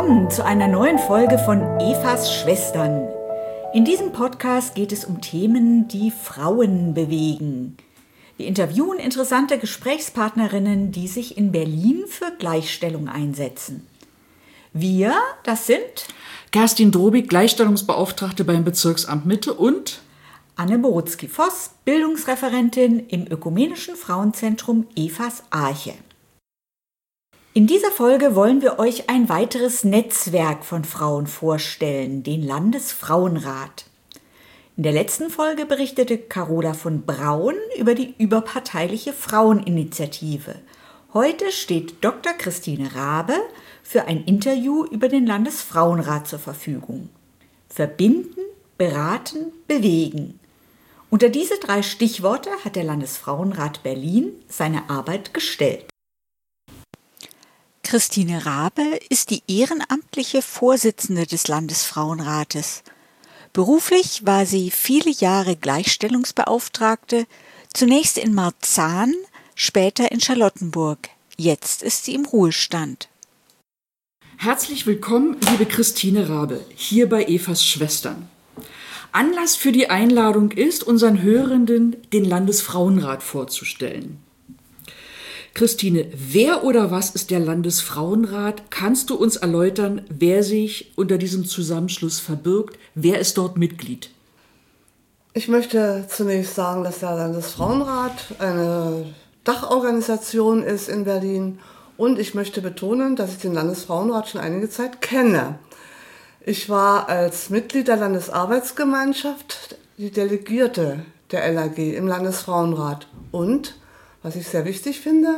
willkommen zu einer neuen Folge von Evas Schwestern. In diesem Podcast geht es um Themen, die Frauen bewegen. Wir interviewen interessante Gesprächspartnerinnen, die sich in Berlin für Gleichstellung einsetzen. Wir, das sind Kerstin Drobig, Gleichstellungsbeauftragte beim Bezirksamt Mitte und Anne Borutzki-Voss, Bildungsreferentin im Ökumenischen Frauenzentrum Evas Arche. In dieser Folge wollen wir euch ein weiteres Netzwerk von Frauen vorstellen, den Landesfrauenrat. In der letzten Folge berichtete Carola von Braun über die überparteiliche Fraueninitiative. Heute steht Dr. Christine Rabe für ein Interview über den Landesfrauenrat zur Verfügung. Verbinden, beraten, bewegen. Unter diese 3 Stichworte hat der Landesfrauenrat Berlin seine Arbeit gestellt. Christine Rabe ist die ehrenamtliche Vorsitzende des Landesfrauenrates. Beruflich war sie viele Jahre Gleichstellungsbeauftragte, zunächst in Marzahn, später in Charlottenburg. Jetzt ist sie im Ruhestand. Herzlich willkommen, liebe Christine Rabe, hier bei Evas Schwestern. Anlass für die Einladung ist, unseren Hörenden den Landesfrauenrat vorzustellen. Christine, wer oder was ist der Landesfrauenrat? Kannst du uns erläutern, wer sich unter diesem Zusammenschluss verbirgt? Wer ist dort Mitglied? Ich möchte zunächst sagen, dass der Landesfrauenrat eine Dachorganisation ist in Berlin und ich möchte betonen, dass ich den Landesfrauenrat schon einige Zeit kenne. Ich war als Mitglied der Landesarbeitsgemeinschaft die Delegierte der LAG im Landesfrauenrat und was ich sehr wichtig finde,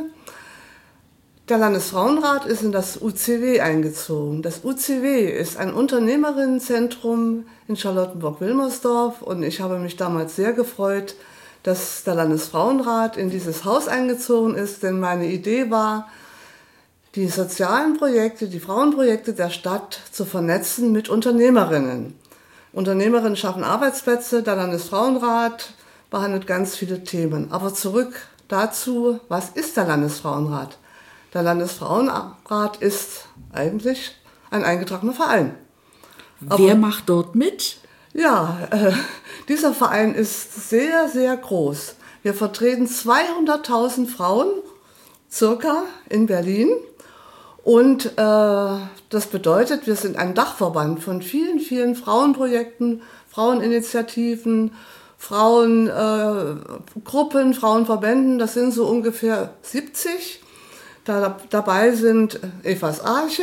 der Landesfrauenrat ist in das UCW eingezogen. Das UCW ist ein Unternehmerinnenzentrum in Charlottenburg-Wilmersdorf und ich habe mich damals sehr gefreut, dass der Landesfrauenrat in dieses Haus eingezogen ist, denn meine Idee war, die sozialen Projekte, die Frauenprojekte der Stadt zu vernetzen mit Unternehmerinnen. Unternehmerinnen schaffen Arbeitsplätze, der Landesfrauenrat behandelt ganz viele Themen. Aber zurück dazu, was ist der Landesfrauenrat? Der Landesfrauenrat ist eigentlich ein eingetragener Verein. Wer macht dort mit? Ja, dieser Verein ist sehr, sehr groß. Wir vertreten 200.000 Frauen circa in Berlin. Und das bedeutet, wir sind ein Dachverband von vielen, vielen Frauenprojekten, Fraueninitiativen, Frauengruppen, Frauenverbänden, das sind so ungefähr 70. Dabei sind Evas Arche,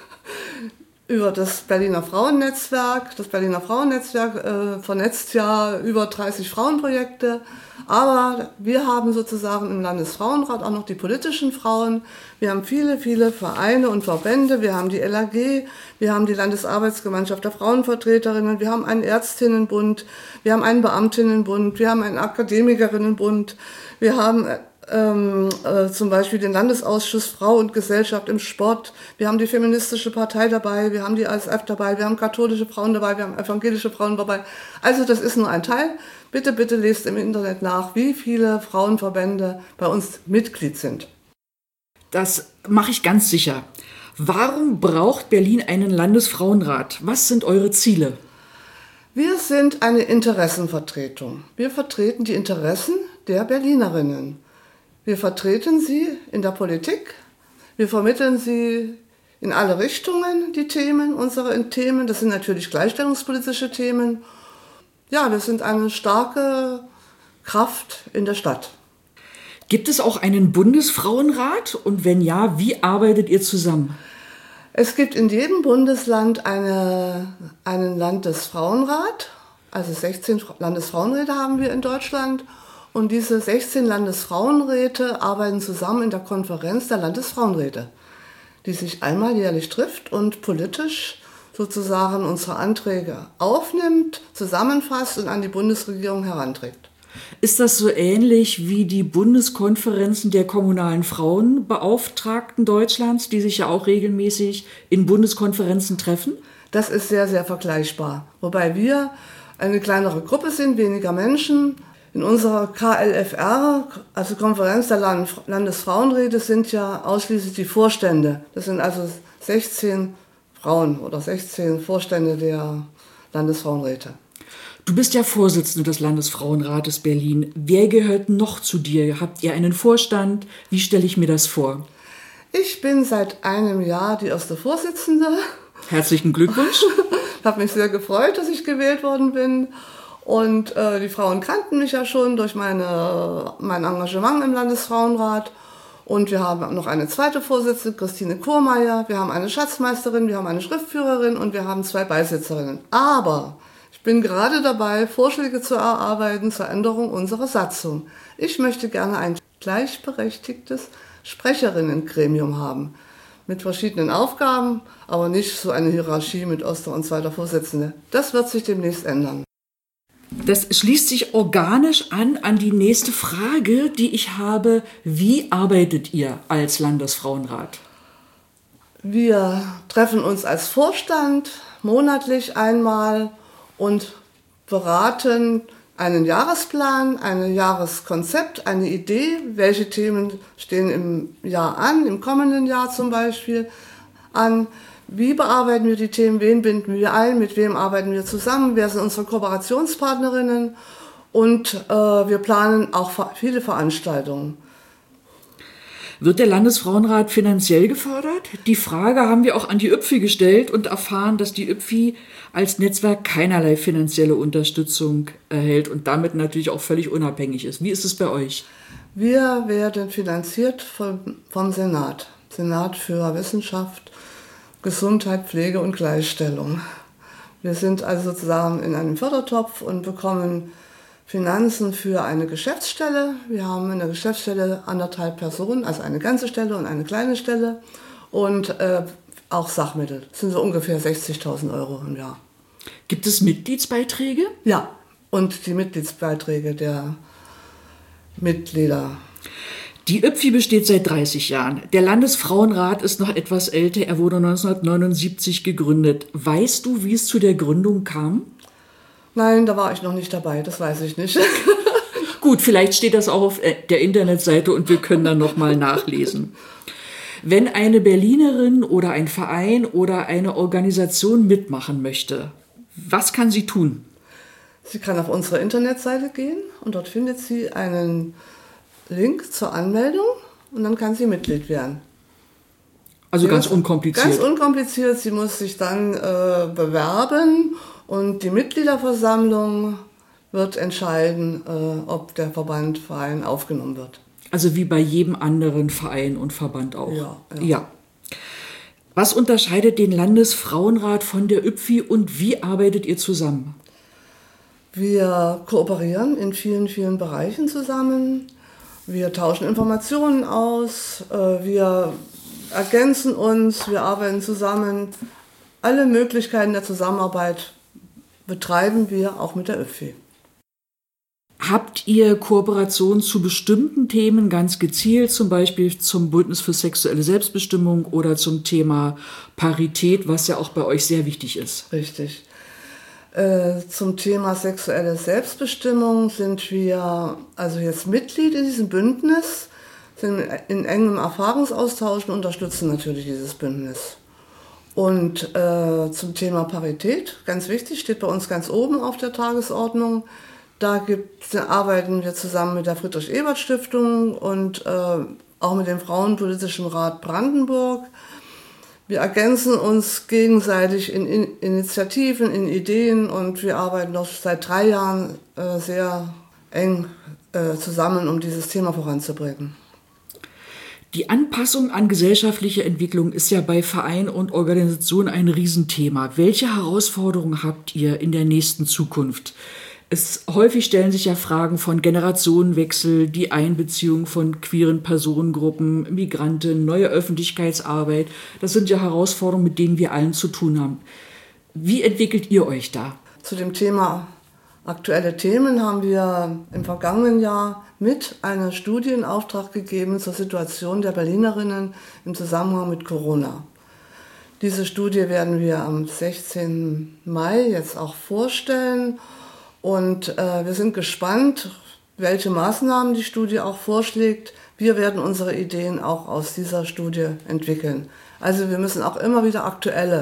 über das Berliner Frauennetzwerk. Das Berliner Frauennetzwerk vernetzt ja über 30 Frauenprojekte. Aber wir haben sozusagen im Landesfrauenrat auch noch die politischen Frauen. Wir haben viele, viele Vereine und Verbände. Wir haben die LAG, wir haben die Landesarbeitsgemeinschaft der Frauenvertreterinnen, wir haben einen Ärztinnenbund, wir haben einen Beamtinnenbund, wir haben einen Akademikerinnenbund, wir haben zum Beispiel den Landesausschuss Frau und Gesellschaft im Sport, wir haben die Feministische Partei dabei, wir haben die ASF dabei, wir haben katholische Frauen dabei, wir haben evangelische Frauen dabei. Also das ist nur ein Teil. Bitte, bitte lest im Internet nach, wie viele Frauenverbände bei uns Mitglied sind. Das mache ich ganz sicher. Warum braucht Berlin einen Landesfrauenrat? Was sind eure Ziele? Wir sind eine Interessenvertretung. Wir vertreten die Interessen der Berlinerinnen. Wir vertreten sie in der Politik, wir vermitteln sie in alle Richtungen, die Themen, unsere Themen. Das sind natürlich gleichstellungspolitische Themen. Ja, wir sind eine starke Kraft in der Stadt. Gibt es auch einen Bundesfrauenrat? Und wenn ja, wie arbeitet ihr zusammen? Es gibt in jedem Bundesland einen Landesfrauenrat. Also 16 Landesfrauenräte haben wir in Deutschland. Und diese 16 Landesfrauenräte arbeiten zusammen in der Konferenz der Landesfrauenräte, die sich einmal jährlich trifft und politisch sozusagen unsere Anträge aufnimmt, zusammenfasst und an die Bundesregierung heranträgt. Ist das so ähnlich wie die Bundeskonferenzen der kommunalen Frauenbeauftragten Deutschlands, die sich ja auch regelmäßig in Bundeskonferenzen treffen? Das ist sehr, sehr vergleichbar. Wobei wir eine kleinere Gruppe sind, weniger Menschen. In unserer KLFR, also Konferenz der Landesfrauenräte, sind ja ausschließlich die Vorstände. Das sind also 16 Frauen oder 16 Vorstände der Landesfrauenräte. Du bist ja Vorsitzende des Landesfrauenrates Berlin. Wer gehört noch zu dir? Habt ihr einen Vorstand? Wie stelle ich mir das vor? Ich bin seit einem Jahr die erste Vorsitzende. Herzlichen Glückwunsch. Ich habe mich sehr gefreut, dass ich gewählt worden bin. Und die Frauen kannten mich ja schon durch mein Engagement im Landesfrauenrat. Und wir haben noch eine zweite Vorsitzende, Christine Kurmeier. Wir haben eine Schatzmeisterin, wir haben eine Schriftführerin und wir haben 2 Beisitzerinnen. Aber ich bin gerade dabei, Vorschläge zu erarbeiten zur Änderung unserer Satzung. Ich möchte gerne ein gleichberechtigtes Sprecherinnengremium haben. Mit verschiedenen Aufgaben, aber nicht so eine Hierarchie mit erster und zweiter Vorsitzende. Das wird sich demnächst ändern. Das schließt sich organisch an die nächste Frage, die ich habe. Wie arbeitet ihr als Landesfrauenrat? Wir treffen uns als Vorstand monatlich einmal und beraten einen Jahresplan, ein Jahreskonzept, eine Idee, welche Themen stehen im Jahr an, im kommenden Jahr zum Beispiel an. Wie bearbeiten wir die Themen, wen binden wir ein, mit wem arbeiten wir zusammen, wer sind unsere Kooperationspartnerinnen und wir planen auch viele Veranstaltungen. Wird der Landesfrauenrat finanziell gefördert? Die Frage haben wir auch an die ÜPFI gestellt und erfahren, dass die ÜPFI als Netzwerk keinerlei finanzielle Unterstützung erhält und damit natürlich auch völlig unabhängig ist. Wie ist es bei euch? Wir werden finanziert vom Senat. Senat für Wissenschaft, Gesundheit, Pflege und Gleichstellung. Wir sind also sozusagen in einem Fördertopf und bekommen Finanzen für eine Geschäftsstelle. Wir haben in der Geschäftsstelle 1,5 Personen, also eine ganze Stelle und eine kleine Stelle und auch Sachmittel. Das sind so ungefähr 60.000 Euro im Jahr. Gibt es Mitgliedsbeiträge? Ja, und die Mitgliedsbeiträge der Mitglieder. Die ÜPFI besteht seit 30 Jahren. Der Landesfrauenrat ist noch etwas älter. Er wurde 1979 gegründet. Weißt du, wie es zu der Gründung kam? Nein, da war ich noch nicht dabei, das weiß ich nicht. Gut, vielleicht steht das auch auf der Internetseite und wir können dann nochmal nachlesen. Wenn eine Berlinerin oder ein Verein oder eine Organisation mitmachen möchte, was kann sie tun? Sie kann auf unsere Internetseite gehen und dort findet sie einen Link zur Anmeldung und dann kann sie Mitglied werden. Also ganz unkompliziert. Ganz unkompliziert. Sie muss sich dann bewerben und die Mitgliederversammlung wird entscheiden, ob der Verein aufgenommen wird. Also wie bei jedem anderen Verein und Verband auch. Ja. Was unterscheidet den Landesfrauenrat von der ÜPFI und wie arbeitet ihr zusammen? Wir kooperieren in vielen, vielen Bereichen zusammen. Wir tauschen Informationen aus, wir ergänzen uns, wir arbeiten zusammen. Alle Möglichkeiten der Zusammenarbeit betreiben wir auch mit der ÜPFI. Habt ihr Kooperationen zu bestimmten Themen ganz gezielt, zum Beispiel zum Bündnis für sexuelle Selbstbestimmung oder zum Thema Parität, was ja auch bei euch sehr wichtig ist? Richtig. Zum Thema sexuelle Selbstbestimmung sind wir also jetzt Mitglied in diesem Bündnis, sind in engem Erfahrungsaustausch und unterstützen natürlich dieses Bündnis. Und zum Thema Parität, ganz wichtig, steht bei uns ganz oben auf der Tagesordnung. Da arbeiten wir zusammen mit der Friedrich-Ebert-Stiftung und auch mit dem Frauenpolitischen Rat Brandenburg. Wir ergänzen uns gegenseitig in Initiativen, in Ideen und wir arbeiten noch seit 3 Jahren sehr eng zusammen, um dieses Thema voranzubringen. Die Anpassung an gesellschaftliche Entwicklung ist ja bei Vereinen und Organisationen ein Riesenthema. Welche Herausforderungen habt ihr in der nächsten Zukunft? Häufig stellen sich ja Fragen von Generationenwechsel, die Einbeziehung von queeren Personengruppen, Migranten, neue Öffentlichkeitsarbeit. Das sind ja Herausforderungen, mit denen wir allen zu tun haben. Wie entwickelt ihr euch da? Zu dem Thema aktuelle Themen haben wir im vergangenen Jahr mit einer Studie in Auftrag gegeben zur Situation der Berlinerinnen im Zusammenhang mit Corona. Diese Studie werden wir am 16. Mai jetzt auch vorstellen. Und wir sind gespannt, welche Maßnahmen die Studie auch vorschlägt. Wir werden unsere Ideen auch aus dieser Studie entwickeln. Also wir müssen auch immer wieder aktuelle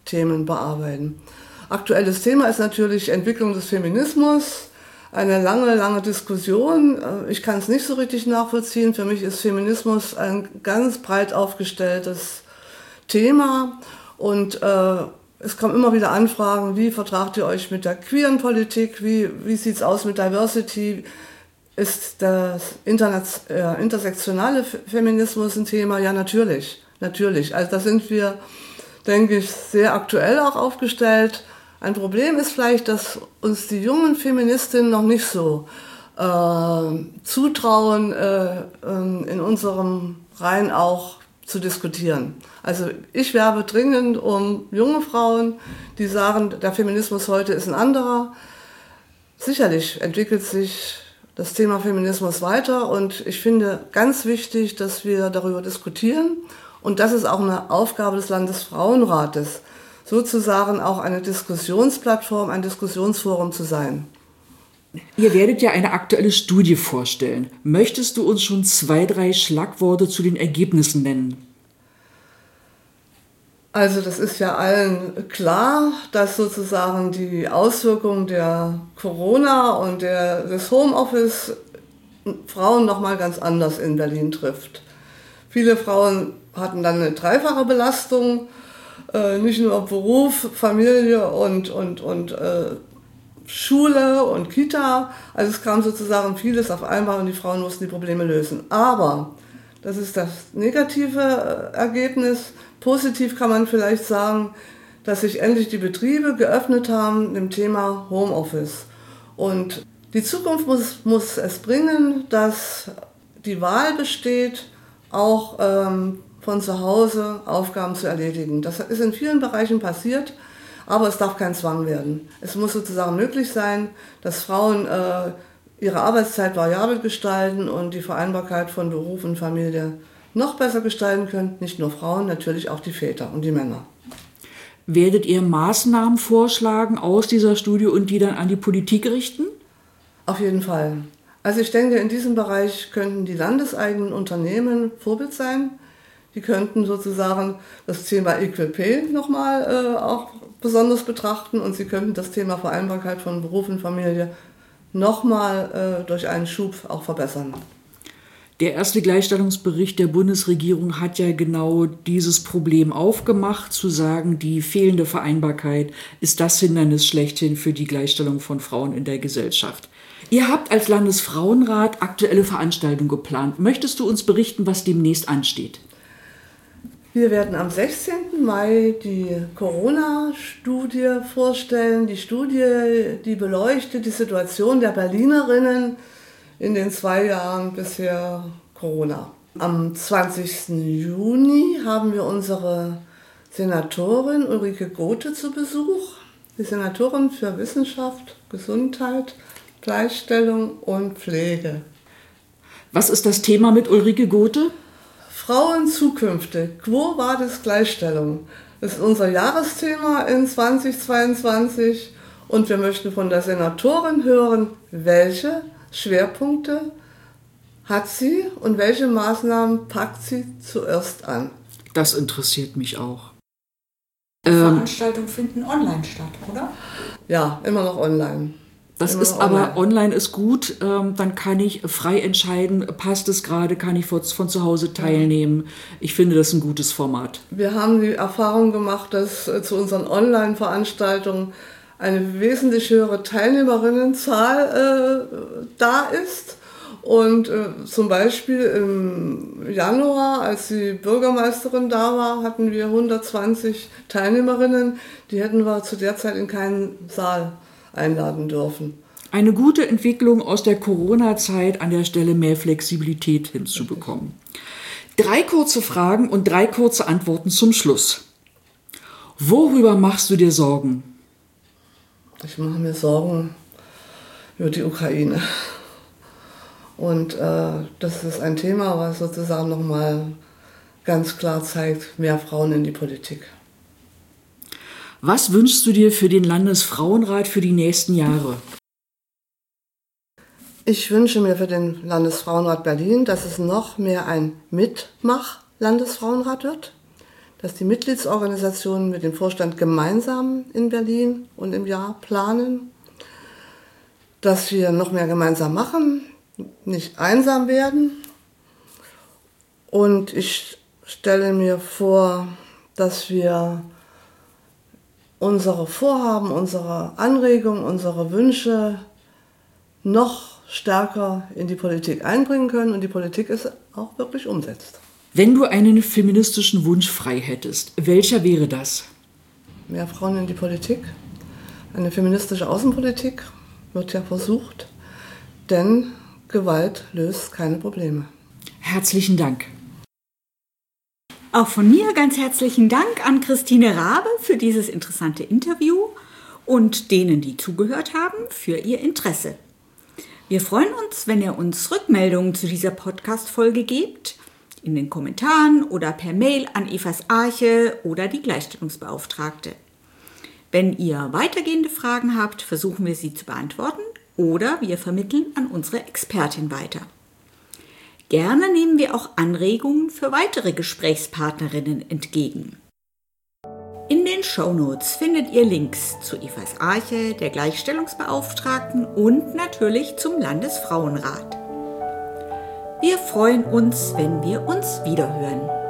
Themen bearbeiten. Aktuelles Thema ist natürlich Entwicklung des Feminismus. Eine lange Diskussion. Ich kann es nicht so richtig nachvollziehen. Für mich ist Feminismus ein ganz breit aufgestelltes Thema. Und es kommen immer wieder Anfragen, wie vertragt ihr euch mit der queeren Politik? Wie sieht es aus mit Diversity? Ist das intersektionale Feminismus ein Thema? Ja, natürlich. Also da sind wir, denke ich, sehr aktuell auch aufgestellt. Ein Problem ist vielleicht, dass uns die jungen Feministinnen noch nicht so zutrauen, in unserem Reihen auch zu diskutieren. Also ich werbe dringend um junge Frauen, die sagen, der Feminismus heute ist ein anderer. Sicherlich entwickelt sich das Thema Feminismus weiter und ich finde ganz wichtig, dass wir darüber diskutieren und das ist auch eine Aufgabe des Landesfrauenrates, sozusagen auch eine Diskussionsplattform, ein Diskussionsforum zu sein. Ihr werdet ja eine aktuelle Studie vorstellen. Möchtest du uns schon 2, 3 Schlagworte zu den Ergebnissen nennen? Also das ist ja allen klar, dass sozusagen die Auswirkungen der Corona und des Homeoffice Frauen nochmal ganz anders in Berlin trifft. Viele Frauen hatten dann eine dreifache Belastung, nicht nur Beruf, Familie und Schule und Kita. Also es kam sozusagen vieles auf einmal und die Frauen mussten die Probleme lösen. Aber, das ist das negative Ergebnis, positiv kann man vielleicht sagen, dass sich endlich die Betriebe geöffnet haben dem Thema Homeoffice. Und die Zukunft muss es bringen, dass die Wahl besteht, auch von zu Hause Aufgaben zu erledigen. Das ist in vielen Bereichen passiert, aber es darf kein Zwang werden. Es muss sozusagen möglich sein, dass Frauen ihre Arbeitszeit variabel gestalten und die Vereinbarkeit von Beruf und Familie noch besser gestalten können. Nicht nur Frauen, natürlich auch die Väter und die Männer. Werdet ihr Maßnahmen vorschlagen aus dieser Studie und die dann an die Politik richten? Auf jeden Fall. Also ich denke, in diesem Bereich könnten die landeseigenen Unternehmen Vorbild sein. Die könnten sozusagen das Thema Equal Pay nochmal auch besonders betrachten und sie könnten das Thema Vereinbarkeit von Beruf und Familie nochmal durch einen Schub auch verbessern. Der erste Gleichstellungsbericht der Bundesregierung hat ja genau dieses Problem aufgemacht, zu sagen, die fehlende Vereinbarkeit ist das Hindernis schlechthin für die Gleichstellung von Frauen in der Gesellschaft. Ihr habt als Landesfrauenrat aktuelle Veranstaltungen geplant. Möchtest du uns berichten, was demnächst ansteht? Wir werden am 16. Mai die Corona-Studie vorstellen. Die Studie, die beleuchtet die Situation der Berlinerinnen in den 2 Jahren bisher Corona. Am 20. Juni haben wir unsere Senatorin Ulrike Gothe zu Besuch. Die Senatorin für Wissenschaft, Gesundheit, Gleichstellung und Pflege. Was ist das Thema mit Ulrike Gothe? Frauen zukünftig. Quo vadis Gleichstellung? Das ist unser Jahresthema in 2022 und wir möchten von der Senatorin hören, welche Schwerpunkte hat sie und welche Maßnahmen packt sie zuerst an? Das interessiert mich auch. Veranstaltungen finden online statt, oder? Ja, immer noch online. Das Immer ist noch aber, online ist gut, dann kann ich frei entscheiden, passt es gerade, kann ich von zu Hause teilnehmen. Ich finde das ein gutes Format. Wir haben die Erfahrung gemacht, dass zu unseren Online-Veranstaltungen eine wesentlich höhere Teilnehmerinnenzahl da ist. Und zum Beispiel im Januar, als die Bürgermeisterin da war, hatten wir 120 Teilnehmerinnen. Die hätten wir zu der Zeit in keinen Saal einladen dürfen. Eine gute Entwicklung aus der Corona-Zeit, an der Stelle mehr Flexibilität hinzubekommen. 3 kurze Fragen und 3 kurze Antworten zum Schluss. Worüber machst du dir Sorgen? Ich mache mir Sorgen über die Ukraine. Und das ist ein Thema, was sozusagen nochmal ganz klar zeigt, mehr Frauen in die Politik. Was wünschst du dir für den Landesfrauenrat für die nächsten Jahre? Ich wünsche mir für den Landesfrauenrat Berlin, dass es noch mehr ein Mitmach-Landesfrauenrat wird, dass die Mitgliedsorganisationen mit dem Vorstand gemeinsam in Berlin und im Jahr planen, dass wir noch mehr gemeinsam machen, nicht einsam werden. Und ich stelle mir vor, dass wir unsere Vorhaben, unsere Anregungen, unsere Wünsche noch stärker in die Politik einbringen können und die Politik es auch wirklich umsetzt. Wenn du einen feministischen Wunsch frei hättest, welcher wäre das? Mehr Frauen in die Politik, eine feministische Außenpolitik wird ja versucht, denn Gewalt löst keine Probleme. Herzlichen Dank. Auch von mir ganz herzlichen Dank an Christine Rabe für dieses interessante Interview und denen, die zugehört haben, für ihr Interesse. Wir freuen uns, wenn ihr uns Rückmeldungen zu dieser Podcast-Folge gebt, in den Kommentaren oder per Mail an Evas Arche oder die Gleichstellungsbeauftragte. Wenn ihr weitergehende Fragen habt, versuchen wir sie zu beantworten oder wir vermitteln an unsere Expertin weiter. Gerne nehmen wir auch Anregungen für weitere Gesprächspartnerinnen entgegen. In den Shownotes findet ihr Links zu Evas Arche, der Gleichstellungsbeauftragten und natürlich zum Landesfrauenrat. Wir freuen uns, wenn wir uns wiederhören.